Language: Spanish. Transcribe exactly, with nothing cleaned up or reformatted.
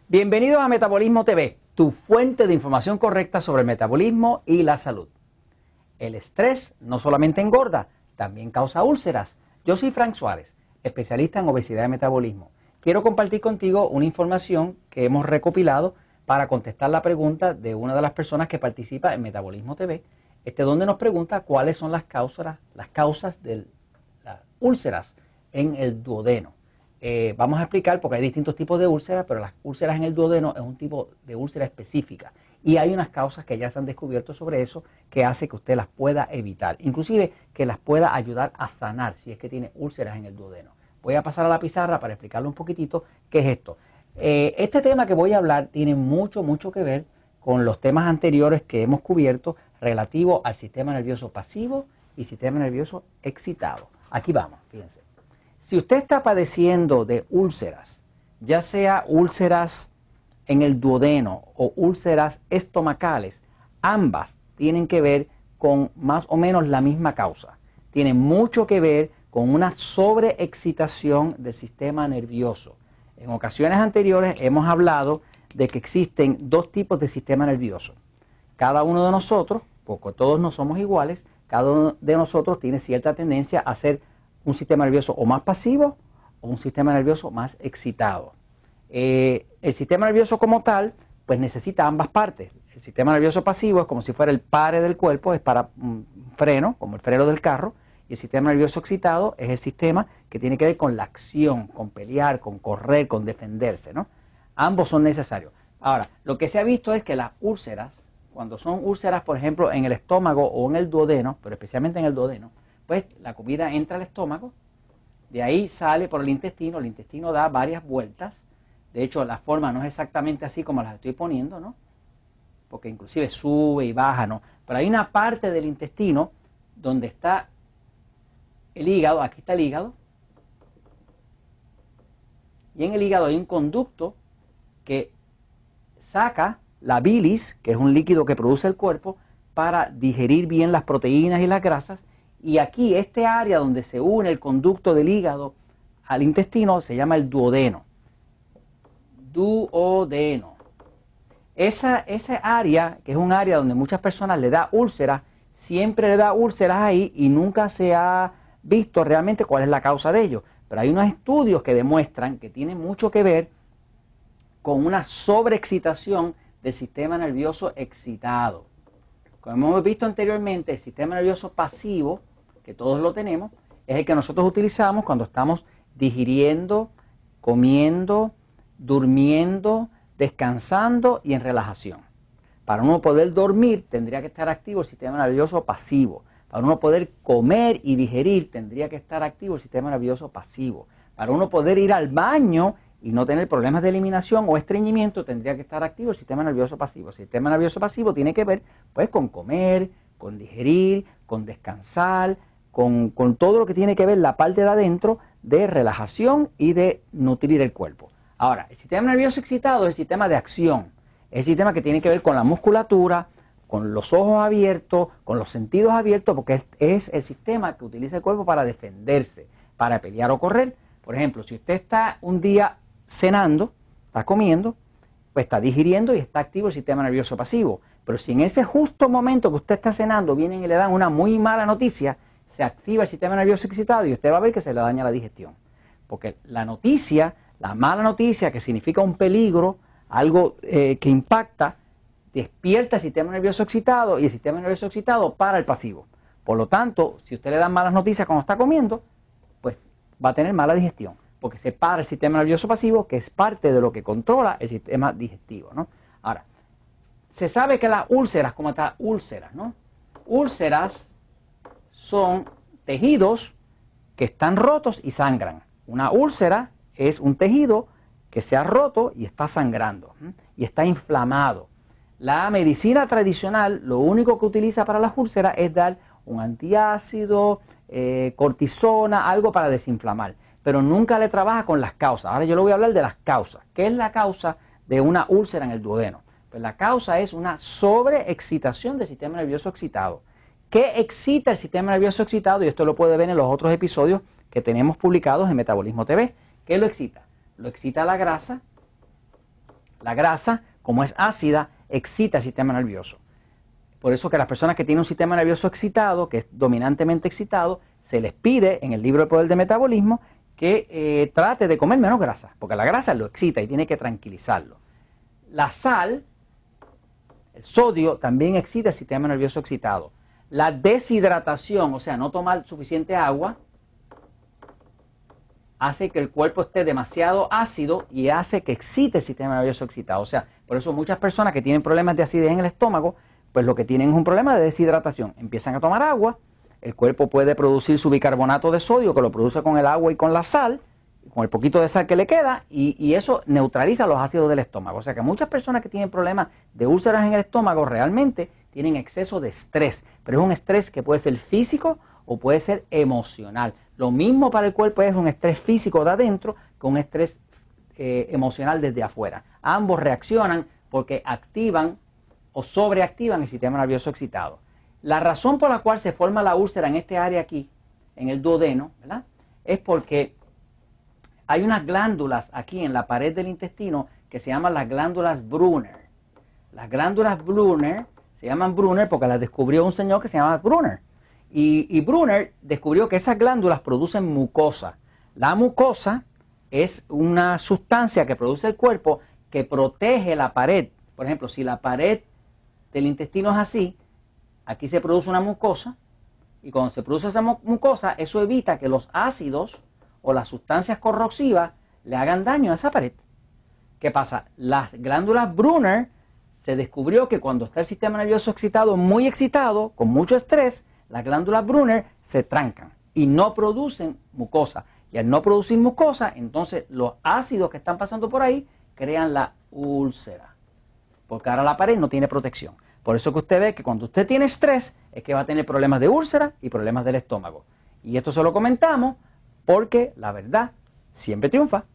Bienvenidos a Metabolismo T V, tu fuente de información correcta sobre el metabolismo y la salud. El estrés no solamente engorda, también causa úlceras. Yo soy Frank Suárez, especialista en obesidad y metabolismo. Quiero compartir contigo una información que hemos recopilado para contestar la pregunta de una de las personas que participa en Metabolismo T V, este, donde nos pregunta cuáles son las causas, las causas de las úlceras en el duodeno. Eh, vamos a explicar porque hay distintos tipos de úlceras, pero las úlceras en el duodeno es un tipo de úlcera específica y hay unas causas que ya se han descubierto sobre eso que hace que usted las pueda evitar, inclusive que las pueda ayudar a sanar si es que tiene úlceras en el duodeno. Voy a pasar a la pizarra para explicarle un poquitito qué es esto. Eh, este tema que voy a hablar tiene mucho, mucho que ver con los temas anteriores que hemos cubierto relativo al sistema nervioso pasivo y sistema nervioso excitado. Aquí vamos, fíjense. Si usted está padeciendo de úlceras, ya sea úlceras en el duodeno o úlceras estomacales, ambas tienen que ver con más o menos la misma causa. Tienen mucho que ver con una sobreexcitación del sistema nervioso. En ocasiones anteriores hemos hablado de que existen dos tipos de sistema nervioso. Cada uno de nosotros, porque todos no somos iguales, cada uno de nosotros tiene cierta tendencia a ser un sistema nervioso o más pasivo o un sistema nervioso más excitado. Eh, el sistema nervioso como tal, pues necesita ambas partes. El sistema nervioso pasivo es como si fuera el padre del cuerpo, es para un freno, como el freno del carro, y el sistema nervioso excitado es el sistema que tiene que ver con la acción, con pelear, con correr, con defenderse, ¿no? Ambos son necesarios. Ahora, lo que se ha visto es que las úlceras, cuando son úlceras, por ejemplo, en el estómago o en el duodeno, pero especialmente en el duodeno, pues la comida entra al estómago, de ahí sale por el intestino, el intestino da varias vueltas. De hecho, la forma no es exactamente así como las estoy poniendo, ¿no? Porque inclusive sube y baja, ¿no? Pero hay una parte del intestino donde está el hígado, aquí está el hígado, y en el hígado hay un conducto que saca la bilis, que es un líquido que produce el cuerpo, para digerir bien las proteínas y las grasas. Y aquí, este área donde se une el conducto del hígado al intestino, se llama el duodeno. Duodeno. Esa, esa área, que es un área donde muchas personas le da úlceras, siempre le da úlceras ahí y nunca se ha visto realmente cuál es la causa de ello. Pero hay unos estudios que demuestran que tiene mucho que ver con una sobreexcitación del sistema nervioso excitado. Como hemos visto anteriormente, el sistema nervioso pasivo, que todos lo tenemos, es el que nosotros utilizamos cuando estamos digiriendo, comiendo, durmiendo, descansando y en relajación. Para uno poder dormir tendría que estar activo el sistema nervioso pasivo. Para uno poder comer y digerir tendría que estar activo el sistema nervioso pasivo. Para uno poder ir al baño y no tener problemas de eliminación o estreñimiento tendría que estar activo el sistema nervioso pasivo. El sistema nervioso pasivo tiene que ver pues con comer, con digerir, con descansar, con, con todo lo que tiene que ver la parte de adentro de relajación y de nutrir el cuerpo. Ahora, el sistema nervioso excitado es el sistema de acción, es el sistema que tiene que ver con la musculatura, con los ojos abiertos, con los sentidos abiertos, porque es, es el sistema que utiliza el cuerpo para defenderse, para pelear o correr. Por ejemplo, si usted está un día cenando, está comiendo, pues está digiriendo y está activo el sistema nervioso pasivo. Pero si en ese justo momento que usted está cenando vienen y le dan una muy mala noticia, se activa el sistema nervioso excitado y usted va a ver que se le daña la digestión. Porque la noticia, la mala noticia, que significa un peligro, algo eh, que impacta, despierta el sistema nervioso excitado y el sistema nervioso excitado para el pasivo. Por lo tanto, si usted le dan malas noticias cuando está comiendo, pues va a tener mala digestión, porque se para el sistema nervioso pasivo, que es parte de lo que controla el sistema digestivo, ¿no? Ahora, se sabe que las úlceras, como estas úlceras, ¿no? Úlceras son tejidos que están rotos y sangran. Una úlcera es un tejido que se ha roto y está sangrando, ¿eh? Y está inflamado. La medicina tradicional lo único que utiliza para las úlceras es dar un antiácido, eh, cortisona, algo para desinflamar, pero nunca le trabaja con las causas. Ahora yo le voy a hablar de las causas. ¿Qué es la causa de una úlcera en el duodeno? Pues la causa es una sobreexcitación del sistema nervioso excitado. ¿Qué excita el sistema nervioso excitado? Y esto lo puede ver en los otros episodios que tenemos publicados en Metabolismo T V. ¿Qué lo excita? Lo excita la grasa, La grasa, como es ácida, excita el sistema nervioso. Por eso que las personas que tienen un sistema nervioso excitado, que es dominantemente excitado, se les pide en el libro El Poder del Metabolismo que eh, trate de comer menos grasa, porque la grasa lo excita y tiene que tranquilizarlo. La sal, el sodio, también excita el sistema nervioso excitado. La deshidratación, o sea, no tomar suficiente agua, hace que el cuerpo esté demasiado ácido y hace que excite el sistema nervioso excitado. O sea, por eso muchas personas que tienen problemas de acidez en el estómago, pues lo que tienen es un problema de deshidratación. Empiezan a tomar agua, el cuerpo puede producir su bicarbonato de sodio, que lo produce con el agua y con la sal, con el poquito de sal que le queda, y, y eso neutraliza los ácidos del estómago. O sea que muchas personas que tienen problemas de úlceras en el estómago realmente tienen exceso de estrés, pero es un estrés que puede ser físico o puede ser emocional. Lo mismo para el cuerpo es un estrés físico de adentro que un estrés eh, emocional desde afuera. Ambos reaccionan porque activan o sobreactivan el sistema nervioso excitado. La razón por la cual se forma la úlcera en este área aquí, en el duodeno, ¿verdad?, es porque hay unas glándulas aquí en la pared del intestino que se llaman las glándulas Brunner. Las glándulas Brunner se llaman Brunner porque las descubrió un señor que se llama Brunner. Y, y Brunner descubrió que esas glándulas producen mucosa. La mucosa es una sustancia que produce el cuerpo que protege la pared. Por ejemplo, si la pared del intestino es así, aquí se produce una mucosa, y cuando se produce esa mucosa, eso evita que los ácidos o las sustancias corrosivas le hagan daño a esa pared. ¿Qué pasa? Las glándulas Brunner se descubrió que cuando está el sistema nervioso excitado, muy excitado, con mucho estrés, las glándulas Brunner se trancan y no producen mucosa. Y al no producir mucosa, entonces los ácidos que están pasando por ahí crean la úlcera, porque ahora la pared no tiene protección. Por eso que usted ve que cuando usted tiene estrés es que va a tener problemas de úlcera y problemas del estómago. Y esto se lo comentamos porque la verdad siempre triunfa.